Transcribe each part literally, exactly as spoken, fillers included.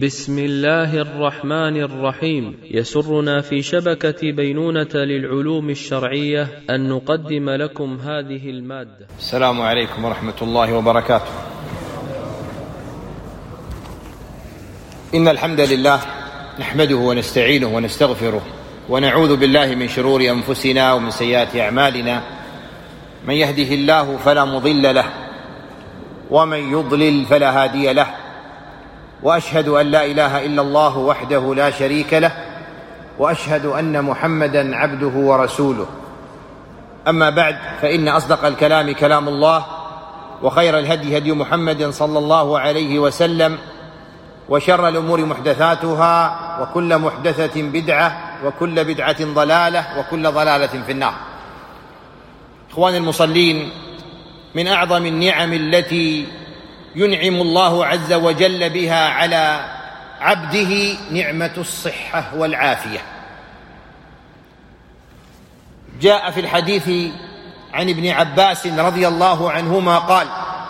بسم الله الرحمن الرحيم. يسرنا في شبكة بينونة للعلوم الشرعية أن نقدم لكم هذه المادة. السلام عليكم ورحمة الله وبركاته. إن الحمد لله نحمده ونستعينه ونستغفره ونعوذ بالله من شرور أنفسنا ومن سيئات أعمالنا. من يهده الله فلا مضل له ومن يضلل فلا هادي له، وأشهد أن لا إله إلا الله وحده لا شريك له، وأشهد أن محمدًا عبده ورسوله. أما بعد، فإن أصدق الكلام كلام الله، وخير الهدي هدي محمد صلى الله عليه وسلم، وشر الأمور محدثاتها، وكل محدثة بدعة، وكل بدعة ضلالة، وكل ضلالة في النار. إخواني المصلين، من أعظم النعم التي ينعم الله عز وجل بها على عبده نعمة الصحة والعافية. جاء في الحديث عن ابن عباس رضي الله عنهما قال: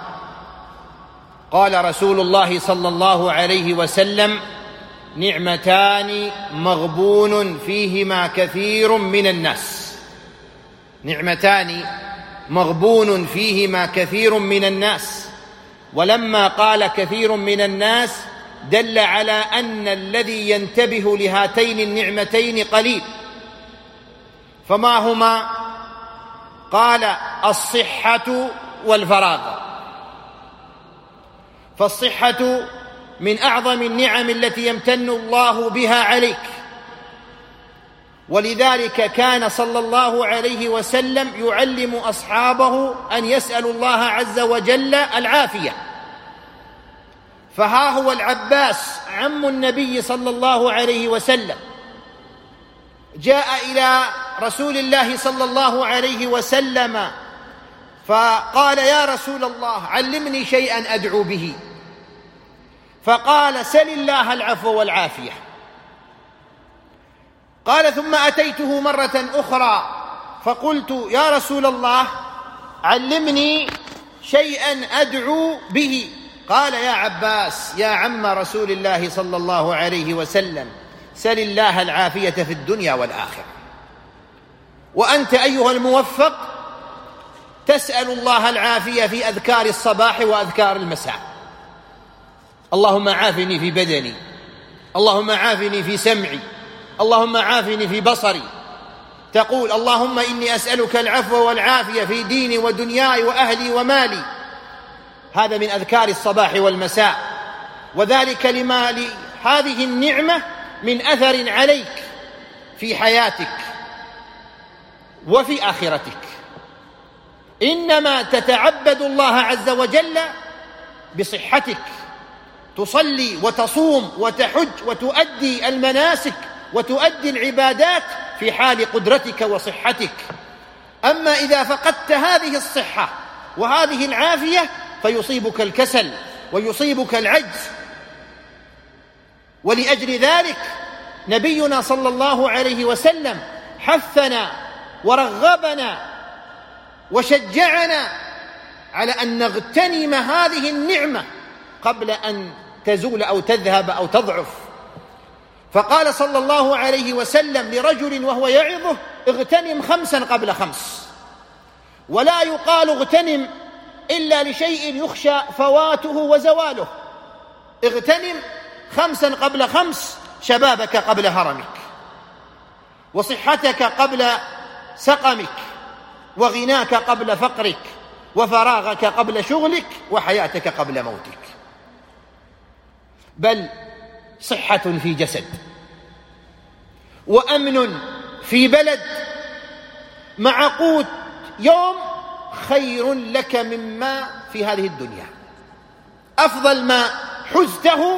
قال رسول الله صلى الله عليه وسلم: نعمتان مغبون فيهما كثير من الناس. نعمتان مغبون فيهما كثير من الناس. ولما قال كثير من الناس دل على أن الذي ينتبه لهاتين النعمتين قليل. فما هما؟ قال: الصحة والفراغ. فالصحة من أعظم النعم التي يمتن الله بها عليك، ولذلك كان صلى الله عليه وسلم يعلم أصحابه أن يسألوا الله عز وجل العافية. فها هو العباس عم النبي صلى الله عليه وسلم جاء إلى رسول الله صلى الله عليه وسلم فقال: يا رسول الله، علمني شيئا أدعو به. فقال: سل الله العفو والعافية. قال: ثم أتيته مرة أخرى فقلت: يا رسول الله، علمني شيئا أدعو به. قال: يا عباس، يا عم رسول الله صلى الله عليه وسلم، سل الله العافية في الدنيا والآخرة. وأنت أيها الموفق تسأل الله العافية في أذكار الصباح وأذكار المساء. اللهم عافني في بدني، اللهم عافني في سمعي، اللهم عافني في بصري. تقول: اللهم إني أسألك العفو والعافية في ديني ودنياي وأهلي ومالي. هذا من أذكار الصباح والمساء، وذلك لما لهذه النعمة من أثر عليك في حياتك وفي آخرتك. إنما تتعبد الله عز وجل بصحتك، تصلي وتصوم وتحج وتؤدي المناسك وتؤدي العبادات في حال قدرتك وصحتك. أما إذا فقدت هذه الصحة وهذه العافية فيصيبك الكسل ويصيبك العجز. ولأجل ذلك نبينا صلى الله عليه وسلم حثنا ورغبنا وشجعنا على أن نغتنم هذه النعمة قبل أن تزول أو تذهب أو تضعف. فقال صلى الله عليه وسلم لرجل وهو يعظه: اغتنم خمسا قبل خمس. ولا يقال اغتنم إلا لشيء يخشى فواته وزواله. اغتنم خمسا قبل خمس: شبابك قبل هرمك، وصحتك قبل سقمك، وغناك قبل فقرك، وفراغك قبل شغلك، وحياتك قبل موتك. بل صحة في جسد وأمن في بلد مع قوت يوم خير لك مما في هذه الدنيا. أفضل ما حزته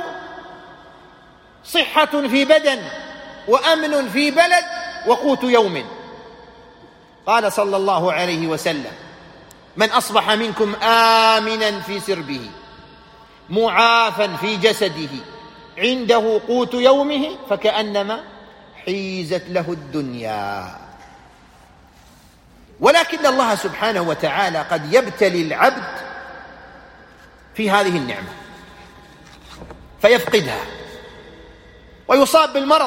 صحة في بدن وأمن في بلد وقوت يوم. قال صلى الله عليه وسلم: من أصبح منكم آمنا في سربه معافا في جسده عنده قوت يومه فكأنما حيزت له الدنيا. ولكن الله سبحانه وتعالى قد يبتلي العبد في هذه النعمة فيفقدها ويصاب بالمرض.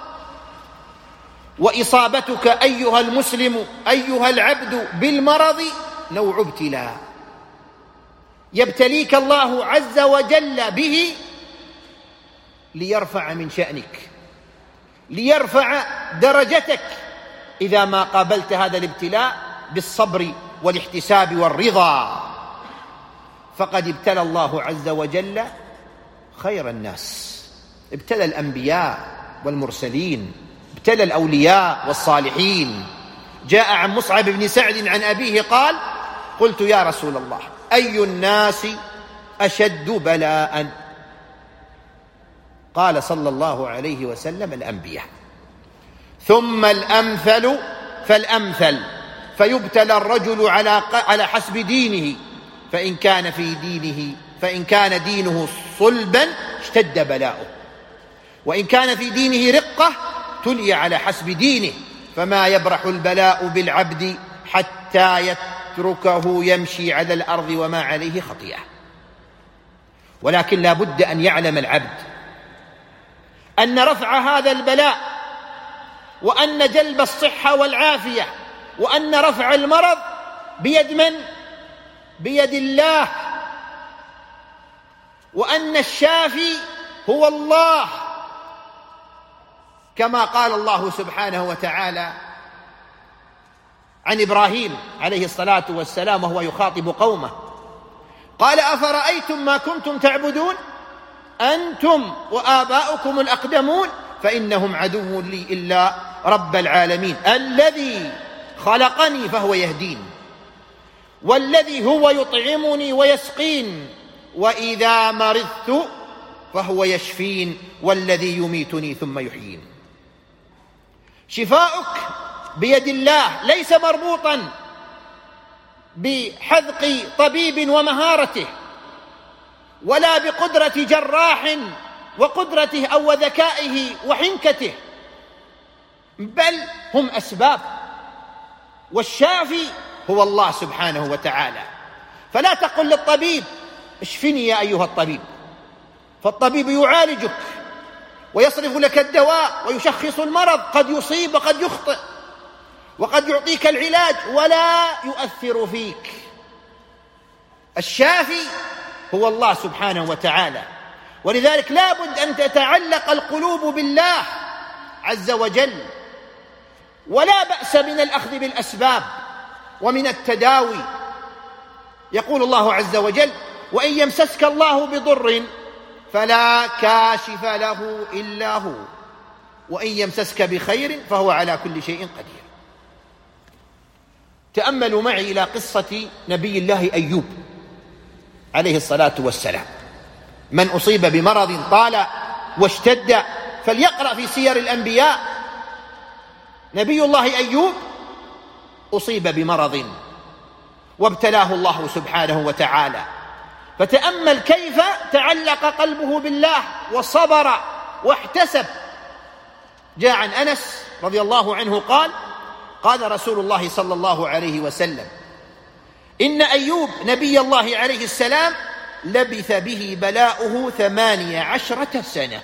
وإصابتك أيها المسلم أيها العبد بالمرض نوع ابتلاء يبتليك الله عز وجل به ليرفع من شأنك، ليرفع درجتك إذا ما قابلت هذا الابتلاء بالصبر والاحتساب والرضا. فقد ابتلى الله عز وجل خير الناس، ابتلى الأنبياء والمرسلين، ابتلى الأولياء والصالحين. جاء عن مصعب بن سعد عن أبيه قال: قلت يا رسول الله أي الناس أشد بلاء؟ قال صلى الله عليه وسلم: الأنبياء، ثم الأمثل فالأمثل، فيبتلى الرجل على على حسب دينه، فإن كان في دينه فإن كان دينه صلبا اشتد بلاؤه، وإن كان في دينه رقة تلي على حسب دينه، فما يبرح البلاء بالعبد حتى يتركه يمشي على الأرض وما عليه خطيئة. ولكن لا بد أن يعلم العبد أن رفع هذا البلاء، وأن جلب الصحة والعافية، وأن رفع المرض بيد من؟ بيد الله، وأن الشافي هو الله، كما قال الله سبحانه وتعالى عن إبراهيم عليه الصلاة والسلام وهو يخاطب قومه، قال: أفرأيتم ما كنتم تعبدون أنتم وآباؤكم الأقدمون فإنهم عدو لي إلا رب العالمين الذي خلقني فهو يهدين، والذي هو يطعمني ويسقين، وإذا مرضت فهو يشفين، والذي يميتني ثم يحيين. شفاؤك بيد الله، ليس مربوطا بحذق طبيب ومهارته، ولا بقدرة جراح وقدرته أو ذكائه وحنكته، بل هم أسباب، والشافي هو الله سبحانه وتعالى. فلا تقل للطبيب: اشفني يا أيها الطبيب، فالطبيب يعالجك ويصرف لك الدواء ويشخص المرض، قد يصيب وقد يخطئ، وقد يعطيك العلاج ولا يؤثر فيك. الشافي هو الله سبحانه وتعالى. ولذلك لا بد أن تتعلق القلوب بالله عز وجل، ولا بأس من الأخذ بالأسباب ومن التداوي. يقول الله عز وجل: وإن يمسسك الله بضر فلا كاشف له إلا هو، وإن يمسسك بخير فهو على كل شيء قدير. تأملوا معي إلى قصة نبي الله أيوب عليه الصلاة والسلام، من أصيب بمرض طال واشتد فليقرأ في سير الأنبياء. نبي الله أيوب أصيب بمرض وابتلاه الله سبحانه وتعالى، فتأمل كيف تعلق قلبه بالله وصبر واحتسب. جاء عن أنس رضي الله عنه قال: قال رسول الله صلى الله عليه وسلم: إن أيوب نبي الله عليه السلام لبث به بلاؤه ثمانية عشرة سنة.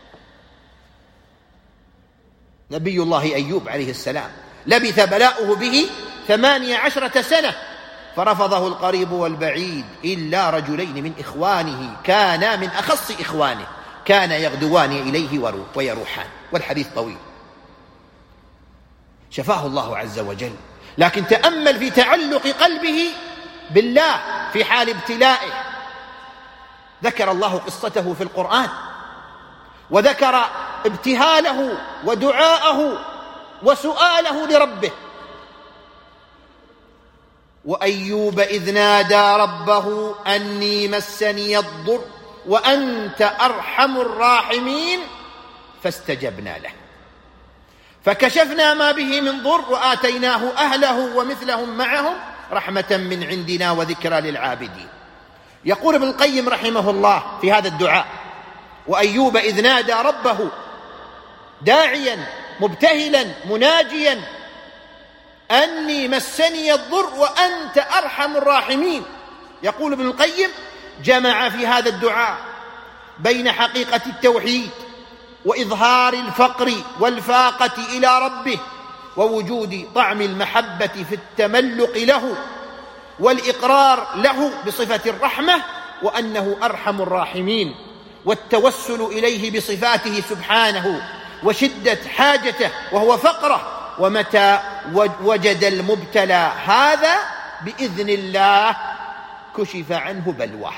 نبي الله أيوب عليه السلام لبث بلاؤه به ثمانية عشرة سنة، فرفضه القريب والبعيد إلا رجلين من إخوانه كانا من أخص إخوانه، كان يغدوان إليه ويروحان، والحديث طويل. شفاه الله عز وجل، لكن تأمل في تعلق قلبه بالله في حال ابتلائه. ذكر الله قصته في القرآن، وذكر ابتهاله ودعاءه وسؤاله لربه. وأيوب إذ نادى ربه أني مسني الضر وأنت أرحم الراحمين فاستجبنا له فكشفنا ما به من ضر وآتيناه أهله ومثلهم معهم رحمة من عندنا وذكرى للعابدين. يقول ابن القيم رحمه الله في هذا الدعاء: وأيوب إذ نادى ربه، داعيا مبتهلا مناجيا أني مسني الضر وأنت أرحم الراحمين. يقول ابن القيم: جمع في هذا الدعاء بين حقيقة التوحيد وإظهار الفقر والفاقة إلى ربه، ووجود طعم المحبة في التملق له والإقرار له بصفة الرحمة وأنه أرحم الراحمين، والتوسل إليه بصفاته سبحانه، وشدة حاجته وهو فقره، ومتى وجد المبتلى هذا بإذن الله كشف عنه بلواه.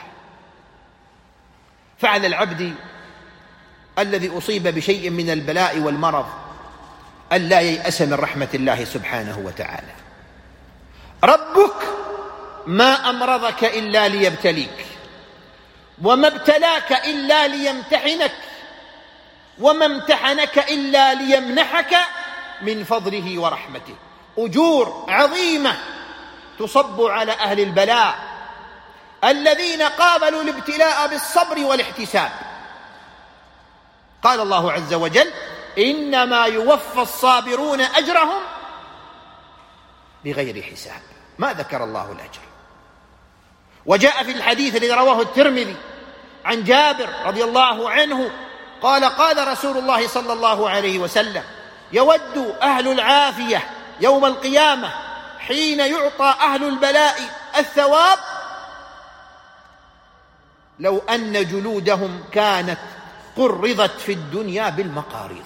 فعلى العبد الذي أصيب بشيء من البلاء والمرض أن لا ييأس من رحمة الله سبحانه وتعالى. ربك ما أمرضك إلا ليبتليك، وما ابتلاك إلا ليمتحنك، وما امتحنك إلا ليمنحك من فضله ورحمته. أجور عظيمة تصب على أهل البلاء الذين قابلوا الابتلاء بالصبر والاحتساب. قال الله عز وجل: إنما يوفى الصابرون أجرهم بغير حساب. ما ذكر الله الأجر. وجاء في الحديث الذي رواه الترمذي عن جابر رضي الله عنه قال: قال رسول الله صلى الله عليه وسلم: يود أهل العافية يوم القيامة حين يعطى أهل البلاء الثواب لو أن جلودهم كانت قرضت في الدنيا بالمقاريض.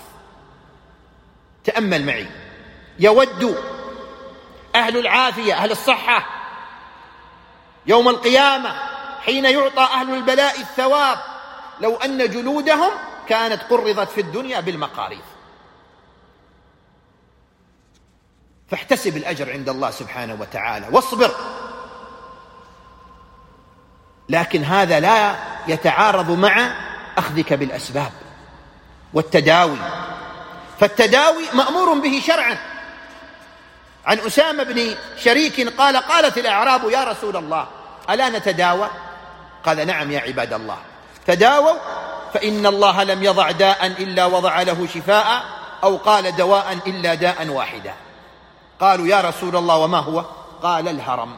تأمل معي: يود أهل العافية أهل الصحة يوم القيامة حين يعطى أهل البلاء الثواب لو أن جلودهم كانت قرضت في الدنيا بالمقاريض. فاحتسب الأجر عند الله سبحانه وتعالى واصبر، لكن هذا لا يتعارض مع أخذك بالأسباب والتداوي، فالتداوي مأمور به شرعا. عن أسامة بن شريك قال: قالت الأعراب: يا رسول الله ألا نتداوى؟ قال: نعم يا عباد الله، تداووا فإن الله لم يضع داء إلا وضع له شفاء، أو قال: دواء إلا داء واحدا. قالوا: يا رسول الله وما هو؟ قال: الهرم.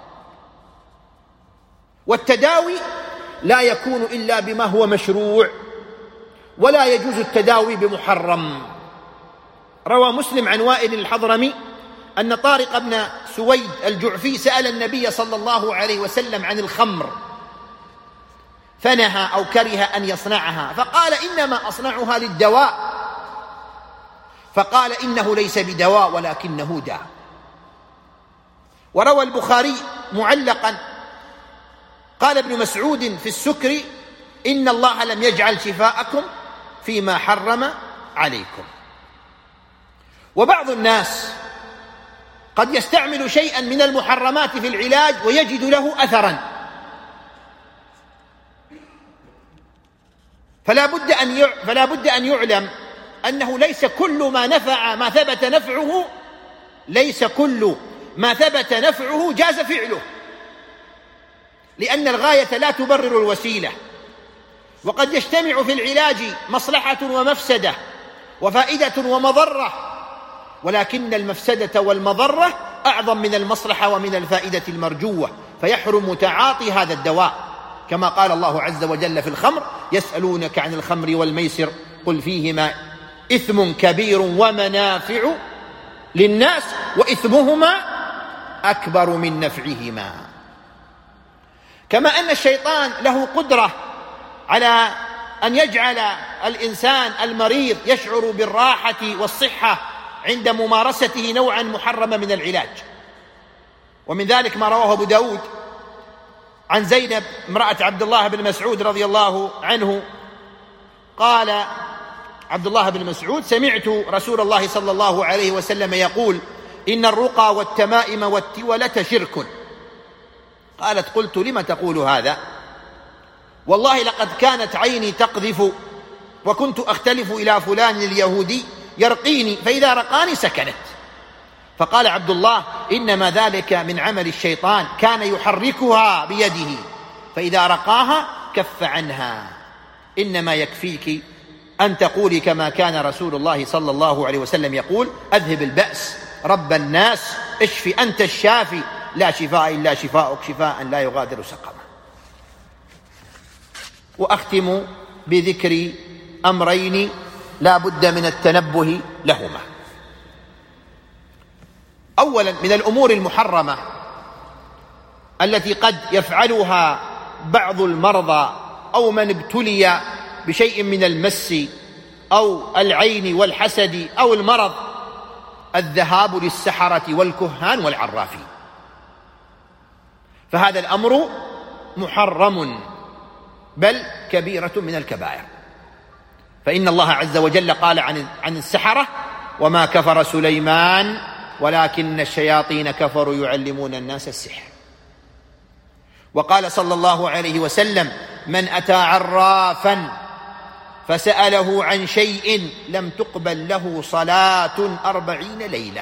والتداوي لا يكون إلا بما هو مشروع، ولا يجوز التداوي بمحرم. روى مسلم عن وائل الحضرمي أن طارق بن سويد الجعفي سأل النبي صلى الله عليه وسلم عن الخمر فنهى أو كره أن يصنعها، فقال: إنما أصنعها للدواء. فقال: إنه ليس بدواء ولكنه داء. وروى البخاري معلقا قال ابن مسعود في السكر: إن الله لم يجعل شفاءكم فيما حرم عليكم. وبعض الناس قد يستعمل شيئا من المحرمات في العلاج ويجد له أثرا، فلا بد أن يع... فلا بد أن يعلم أنه ليس كل ما نفع ما ثبت نفعه ليس كل ما ثبت نفعه جاز فعله، لأن الغاية لا تبرر الوسيلة. وقد يجتمع في العلاج مصلحة ومفسدة وفائدة ومضرة، ولكن المفسدة والمضرة أعظم من المصلحة ومن الفائدة المرجوة، فيحرم تعاطي هذا الدواء، كما قال الله عز وجل في الخمر: يسألونك عن الخمر والميسر قل فيهما إثم كبير ومنافع للناس وإثمهما أكبر من نفعهما. كما أن الشيطان له قدرة على أن يجعل الإنسان المريض يشعر بالراحة والصحة عند ممارسته نوعا محرما من العلاج. ومن ذلك ما رواه أبو داود عن زينب امرأة عبد الله بن مسعود رضي الله عنه قال عبد الله بن مسعود: سمعت رسول الله صلى الله عليه وسلم يقول: إن الرقى والتمائم والتولة شرك. قالت: قلت: لم تقول هذا؟ والله لقد كانت عيني تقذف، وكنت أختلف إلى فلان اليهودي يرقيني، فإذا رقاني سكنت. فقال عبد الله: إنما ذلك من عمل الشيطان، كان يحركها بيده، فإذا رقاها كف عنها. إنما يكفيك أن تقولي كما كان رسول الله صلى الله عليه وسلم يقول: أذهب البأس رب الناس اشف أنت الشافي لا شفاء إلا شفاءك شفاء لا يغادر سقما. وأختم بذكر أمرين لا بد من التنبه لهما. أولا، من الأمور المحرمة التي قد يفعلها بعض المرضى أو من ابتلي بشيء من المس أو العين والحسد أو المرض، الذهاب للسحرة والكهان والعرافين، فهذا الأمر محرم بل كبيرة من الكبائر. فإن الله عز وجل قال عن عن السحرة: وما كفر سليمان ولكن الشياطين كفروا يعلمون الناس السحر. وقال صلى الله عليه وسلم: من أتى عرافا فسأله عن شيء لم تقبل له صلاة أربعين ليلة.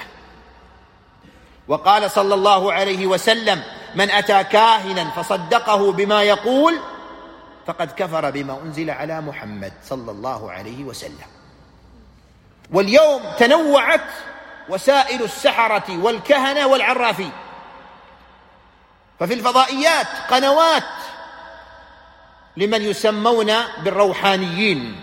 وقال صلى الله عليه وسلم: من أتى كاهنا فصدقه بما يقول فقد كفر بما أنزل على محمد صلى الله عليه وسلم. واليوم تنوعت وسائل السحرة والكهنة والعرافين، ففي الفضائيات قنوات لمن يسمون بالروحانيين،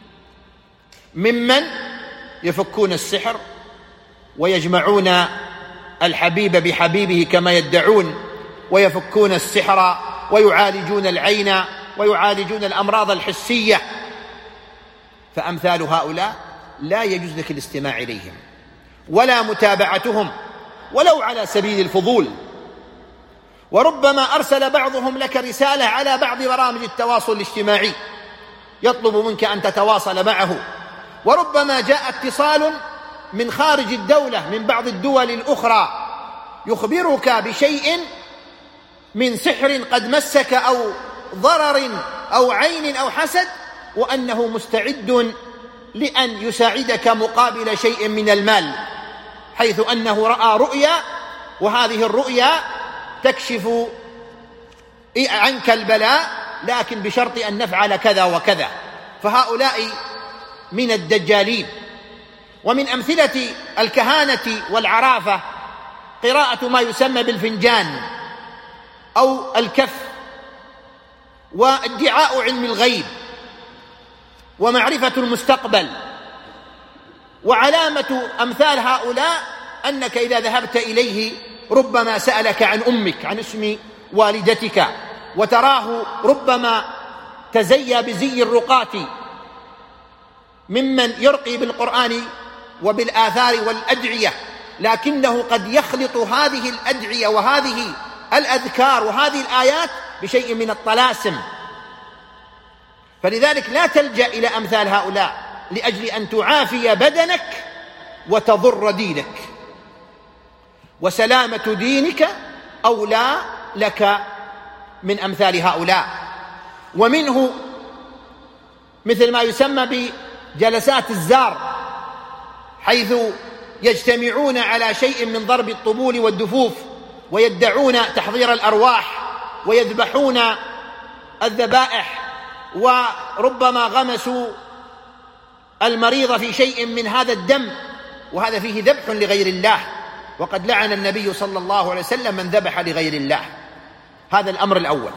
ممن يفكون السحر ويجمعون الحبيب بحبيبه كما يدعون، ويفكون السحر ويعالجون العين ويعالجون الأمراض الحسية. فأمثال هؤلاء لا يجوز لك الاستماع إليهم ولا متابعتهم ولو على سبيل الفضول. وربما أرسل بعضهم لك رسالة على بعض برامج التواصل الاجتماعي يطلب منك أن تتواصل معه، وربما جاء اتصال من خارج الدولة من بعض الدول الأخرى يخبرك بشيء من سحر قد مسك أو ضرر أو عين أو حسد، وأنه مستعد لأن يساعدك مقابل شيء من المال، حيث أنه رأى رؤيا، وهذه الرؤيا تكشف عنك البلاء لكن بشرط أن نفعل كذا وكذا. فهؤلاء من الدجالين. ومن أمثلة الكهانة والعرافة قراءة ما يسمى بالفنجان أو الكف، وادعاء علم الغيب ومعرفة المستقبل. وعلامة أمثال هؤلاء أنك إذا ذهبت إليه ربما سألك عن أمك، عن اسم والدتك، وتراه ربما تزيى بزي الرقاة ممن يرقي بالقرآن وبالآثار والأدعية، لكنه قد يخلط هذه الأدعية وهذه الأذكار وهذه الآيات بشيء من الطلاسم. فلذلك لا تلجأ إلى أمثال هؤلاء لأجل أن تعافي بدنك وتضر دينك، وسلامة دينك أولى لك من أمثال هؤلاء. ومنه مثل ما يسمى بجلسات الزار، حيث يجتمعون على شيء من ضرب الطبول والدفوف ويدعون تحضير الأرواح ويذبحون الذبائح، وربما غمسوا المريض في شيء من هذا الدم، وهذا فيه ذبح لغير الله، وقد لعن النبي صلى الله عليه وسلم من ذبح لغير الله. هذا الأمر الأول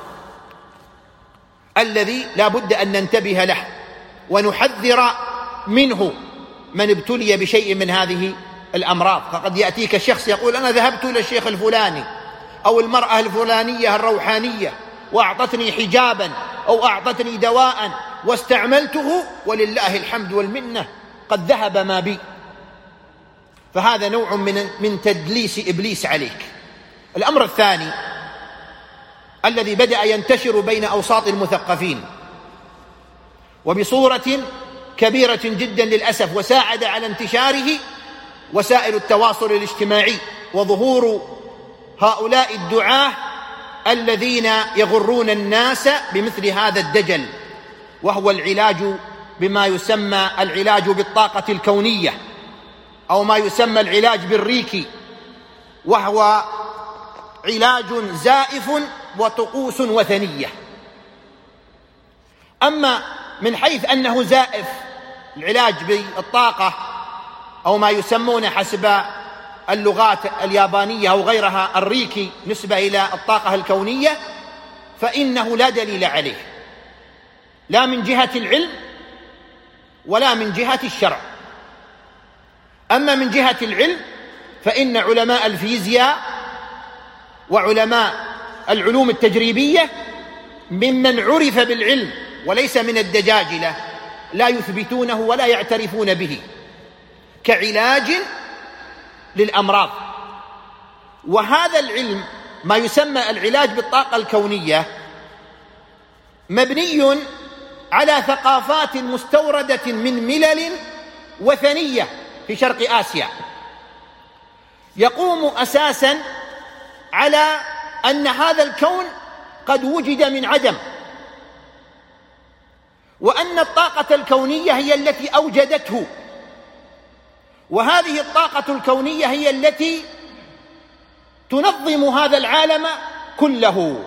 الذي لا بد أن ننتبه له ونحذر منه من ابتلي بشيء من هذه الأمراض. فقد يأتيك الشخص يقول: أنا ذهبت إلى الشيخ الفلاني أو المرأة الفلانية الروحانية وأعطتني حجابا أو أعطتني دواء واستعملته ولله الحمد والمنة قد ذهب ما بي. فهذا نوع من من تدليس إبليس عليك. الأمر الثاني الذي بدأ ينتشر بين أوساط المثقفين وبصورة كبيرة جدا للأسف، وساعد على انتشاره وسائل التواصل الاجتماعي وظهور هؤلاء الدعاة الذين يغرون الناس بمثل هذا الدجل، وهو العلاج بما يسمى العلاج بالطاقة الكونية أو ما يسمى العلاج بالريكي، وهو علاج زائف وطقوس وثنية. أما من حيث أنه زائف العلاج بالطاقة أو ما يسمون حسب اللغات اليابانية أو غيرها الريكي نسبة إلى الطاقة الكونية، فإنه لا دليل عليه لا من جهة العلم ولا من جهة الشرع. أما من جهة العلم فإن علماء الفيزياء وعلماء العلوم التجريبية ممن عرف بالعلم وليس من الدجاجلة، لا يثبتونه ولا يعترفون به كعلاج للأمراض. وهذا العلم ما يسمى العلاج بالطاقة الكونية مبني على ثقافات مستوردة من ملل وثنية في شرق آسيا، يقوم أساساً على أن هذا الكون قد وجد من عدم، وأن الطاقة الكونية هي التي أوجدته، وهذه الطاقة الكونية هي التي تنظم هذا العالم كله.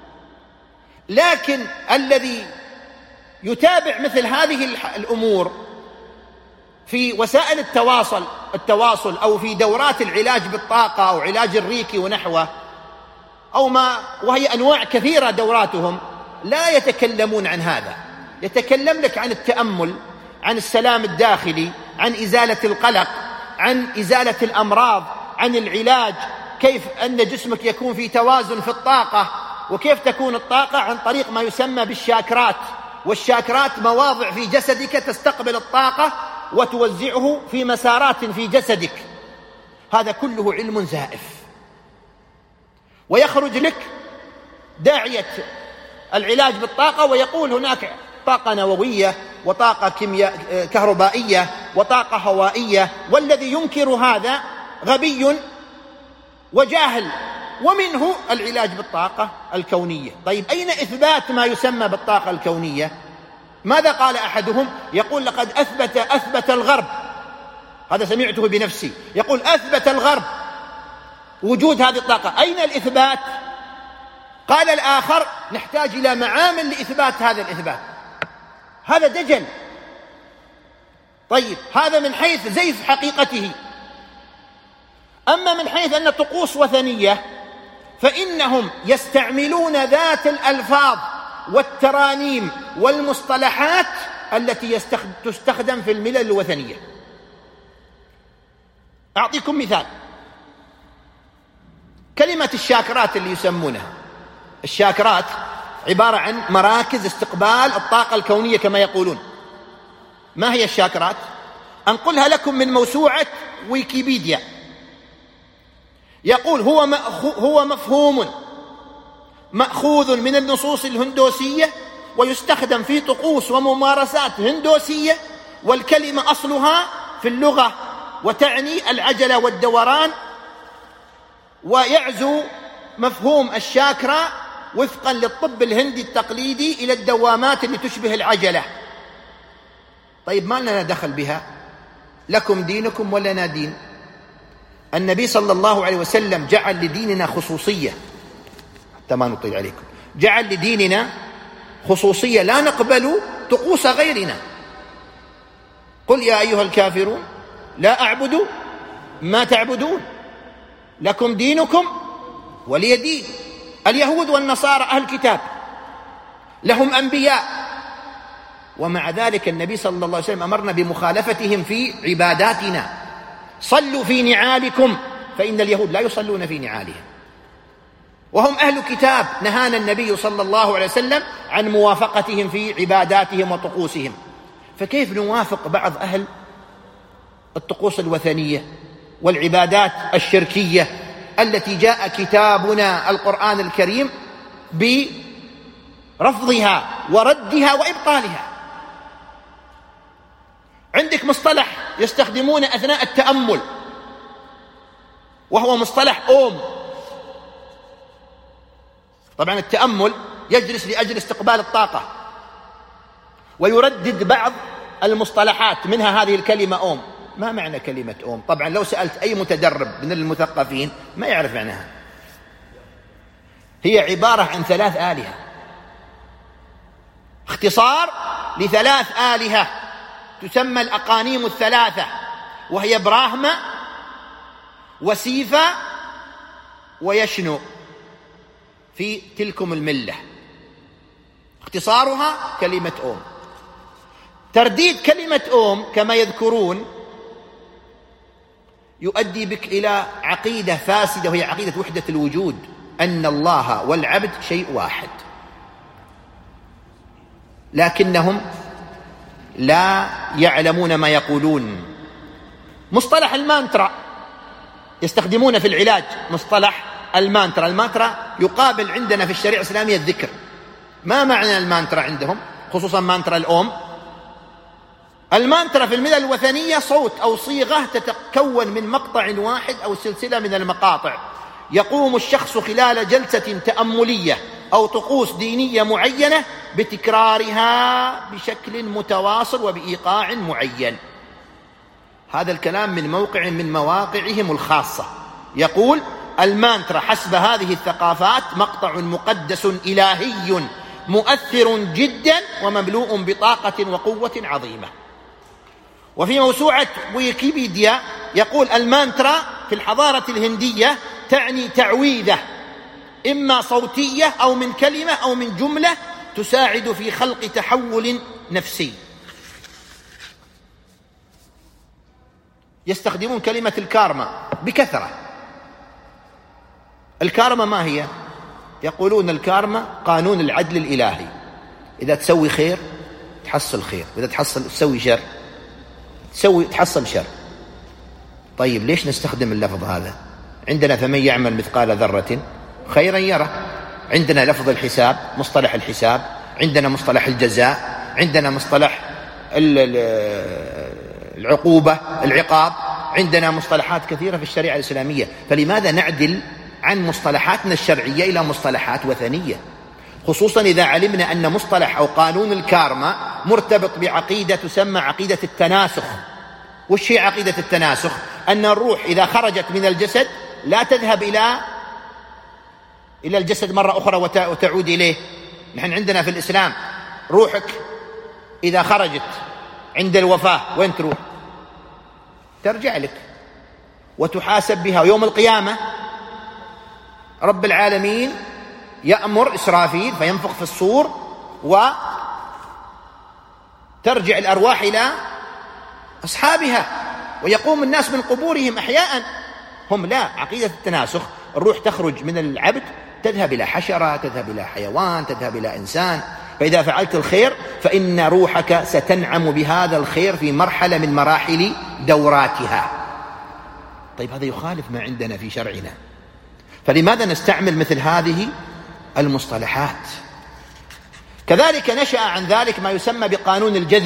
لكن الذي يتابع مثل هذه الأمور في وسائل التواصل التواصل أو في دورات العلاج بالطاقة أو علاج الريكي ونحوه أو ما وهي أنواع كثيرة دوراتهم، لا يتكلمون عن هذا. يتكلم لك عن التأمل، عن السلام الداخلي، عن إزالة القلق، عن إزالة الأمراض، عن العلاج، كيف أن جسمك يكون في توازن في الطاقة، وكيف تكون الطاقة عن طريق ما يسمى بالشاكرات. والشاكرات مواضع في جسدك تستقبل الطاقة وتوزعه في مسارات في جسدك. هذا كله علم زائف. ويخرج لك داعية العلاج بالطاقة ويقول هناك طاقة نووية وطاقة كيمياء كهربائية وطاقة هوائية، والذي ينكر هذا غبي وجاهل. ومنه العلاج بالطاقة الكونية. طيب أين إثبات ما يسمى بالطاقة الكونية؟ ماذا قال أحدهم؟ يقول لقد أثبت أثبت الغرب، هذا سمعته بنفسي، يقول أثبت الغرب وجود هذه الطاقة. أين الإثبات؟ قال الآخر نحتاج إلى معامل لإثبات هذا الإثبات. هذا دجل. طيب هذا من حيث زيف حقيقته. أما من حيث أن طقوس وثنية فإنهم يستعملون ذات الألفاظ والترانيم والمصطلحات التي تستخدم في الملل الوثنية. أعطيكم مثال. كلمة الشاكرات اللي يسمونها، الشاكرات عبارة عن مراكز استقبال الطاقة الكونية كما يقولون. ما هي الشاكرات؟ أنقلها لكم من موسوعة ويكيبيديا. يقول هو هو مفهوم مأخوذ من النصوص الهندوسية ويستخدم في طقوس وممارسات هندوسية، والكلمة أصلها في اللغة وتعني العجلة والدوران، ويعزو مفهوم الشاكرا وفقا للطب الهندي التقليدي إلى الدوامات اللي تشبه العجلة. طيب ما لنا دخل بها؟ لكم دينكم ولنا دين. النبي صلى الله عليه وسلم جعل لديننا خصوصية، حتى ما نطيل عليكم، جعل لديننا خصوصية لا نقبل طقوس غيرنا. قل يا أيها الكافرون لا أعبد ما تعبدون لكم دينكم ولي دين. اليهود والنصارى أهل كتاب لهم أنبياء، ومع ذلك النبي صلى الله عليه وسلم أمرنا بمخالفتهم في عباداتنا. صلوا في نعالكم، فإن اليهود لا يصلون في نعالهم وهم أهل كتاب. نهانا النبي صلى الله عليه وسلم عن موافقتهم في عباداتهم وطقوسهم. فكيف نوافق بعض أهل الطقوس الوثنية والعبادات الشركية التي جاء كتابنا القرآن الكريم برفضها وردها وإبطالها؟ عندك مصطلح يستخدمونه أثناء التأمل وهو مصطلح أوم. طبعا التأمل يجلس لأجل استقبال الطاقة ويردد بعض المصطلحات، منها هذه الكلمة أوم. ما معنى كلمة أوم؟ طبعا لو سألت أي متدرب من المثقفين ما يعرف معناها. هي عبارة عن ثلاث آلهة، اختصار لثلاث آلهة تسمى الأقانيم الثلاثة، وهي براهما وسيفا ويشنو في تلكم الملة. اختصارها كلمة أوم. ترديد كلمة أم كما يذكرون يؤدي بك إلى عقيدة فاسدة، وهي عقيدة وحدة الوجود، أن الله والعبد شيء واحد، لكنهم لا يعلمون ما يقولون. مصطلح المانترا يستخدمون في العلاج، مصطلح المانترا. المانترا يقابل عندنا في الشريعة الإسلامية الذكر. ما معنى المانترا عندهم، خصوصا مانترا الأم؟ المانترا في الملل الوثنية صوت أو صيغة تتكون من مقطع واحد أو سلسلة من المقاطع، يقوم الشخص خلال جلسة تأملية أو طقوس دينية معينة بتكرارها بشكل متواصل وبإيقاع معين. هذا الكلام من موقع من مواقعهم الخاصة. يقول المانترا حسب هذه الثقافات مقطع مقدس إلهي مؤثر جدا ومملوء بطاقة وقوة عظيمة. وفي موسوعة ويكيبيديا يقول المانترا في الحضارة الهندية تعني تعويذة إما صوتية أو من كلمة أو من جملة تساعد في خلق تحول نفسي. يستخدمون كلمة الكارما بكثرة. الكارما ما هي؟ يقولون الكارما قانون العدل الإلهي، إذا تسوي خير تحصل خير، وإذا تحصل تسوي شر تسوي تحصل شر. طيب ليش نستخدم اللفظ هذا؟ عندنا فمن يعمل مثقال ذرة خيرا يره، عندنا لفظ الحساب، مصطلح الحساب، عندنا مصطلح الجزاء، عندنا مصطلح العقوبة العقاب، عندنا مصطلحات كثيرة في الشريعة الإسلامية. فلماذا نعدل عن مصطلحاتنا الشرعية إلى مصطلحات وثنية؟ خصوصا إذا علمنا أن مصطلح أو قانون الكارما مرتبط بعقيدة تسمى عقيدة التناسخ. وش هي عقيدة التناسخ؟ أن الروح إذا خرجت من الجسد لا تذهب إلى إلى الجسد مرة أخرى وتعود إليه. نحن عندنا في الإسلام روحك إذا خرجت عند الوفاة وين تروح؟ ترجع لك وتحاسب بها. يوم القيامة رب العالمين يأمر إسرافيل فينفخ في الصور وترجع الأرواح إلى أصحابها ويقوم الناس من قبورهم أحياء. هم لا، عقيدة التناسخ الروح تخرج من العبد تذهب إلى حشرة، تذهب إلى حيوان، تذهب إلى إنسان. فإذا فعلت الخير فإن روحك ستنعم بهذا الخير في مرحلة من مراحل دوراتها. طيب هذا يخالف ما عندنا في شرعنا، فلماذا نستعمل مثل هذه المصطلحات؟ كذلك نشأ عن ذلك ما يسمى بقانون الجذب،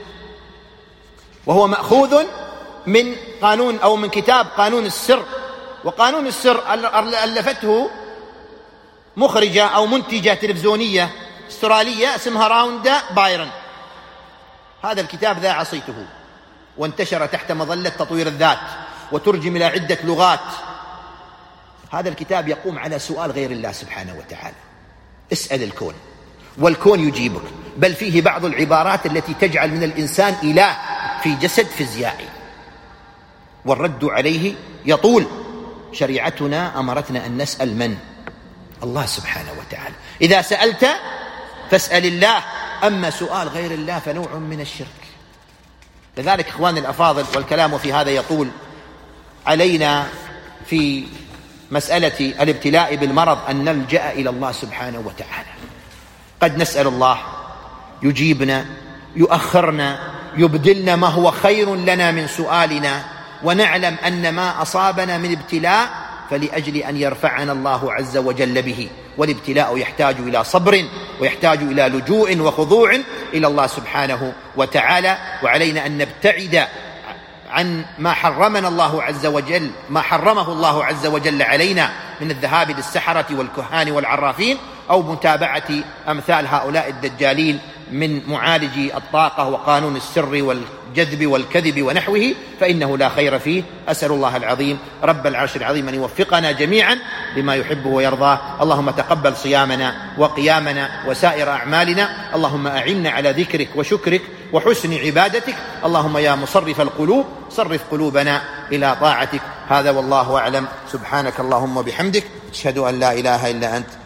وهو مأخوذ من قانون أو من كتاب قانون السر. وقانون السر ألفته مخرجة أو منتجة تلفزيونية استرالية اسمها راوندا بايرن. هذا الكتاب ذا عصيته وانتشر تحت مظلة تطوير الذات وترجم إلى عدة لغات. هذا الكتاب يقوم على سؤال غير الله سبحانه وتعالى. اسأل الكون والكون يجيبك، بل فيه بعض العبارات التي تجعل من الإنسان إله في جسد فيزيائي، والرد عليه يطول. شريعتنا أمرتنا أن نسأل من؟ الله سبحانه وتعالى. إذا سألت فاسأل الله، أما سؤال غير الله فنوع من الشرك. لذلك إخواني الأفاضل، والكلام في هذا يطول، علينا في مسألة الابتلاء بالمرض أن نلجأ إلى الله سبحانه وتعالى. قد نسأل الله يجيبنا، يؤخرنا، يبدلنا ما هو خير لنا من سؤالنا، ونعلم أن ما أصابنا من ابتلاء فلأجل أن يرفعنا الله عز وجل به. والابتلاء يحتاج إلى صبر ويحتاج إلى لجوء وخضوع إلى الله سبحانه وتعالى. وعلينا أن نبتعد عن ما حرمنا الله عز وجل ما حرمه الله عز وجل علينا من الذهاب للسحرة والكهان والعرافين، أو متابعة أمثال هؤلاء الدجالين من معالجي الطاقة وقانون السر والجذب والكذب ونحوه، فإنه لا خير فيه. أسأل الله العظيم رب العرش العظيم أن يوفقنا جميعا لما يحبه ويرضاه. اللهم تقبل صيامنا وقيامنا وسائر أعمالنا. اللهم أعنا على ذكرك وشكرك وحسن عبادتك. اللهم يا مصرف القلوب صرف قلوبنا إلى طاعتك. هذا والله أعلم. سبحانك اللهم وبحمدك، أشهد أن لا إله إلا أنت،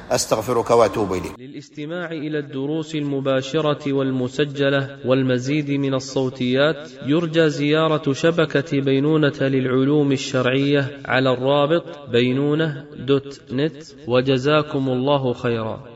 أستغفرك وأتوب إليك. للاستماع إلى الدروس المباشرة والمسجلة والمزيد من الصوتيات يرجى زيارة شبكة بينونة للعلوم الشرعية على الرابط بينونة دوت نت. وجزاكم الله خيرا.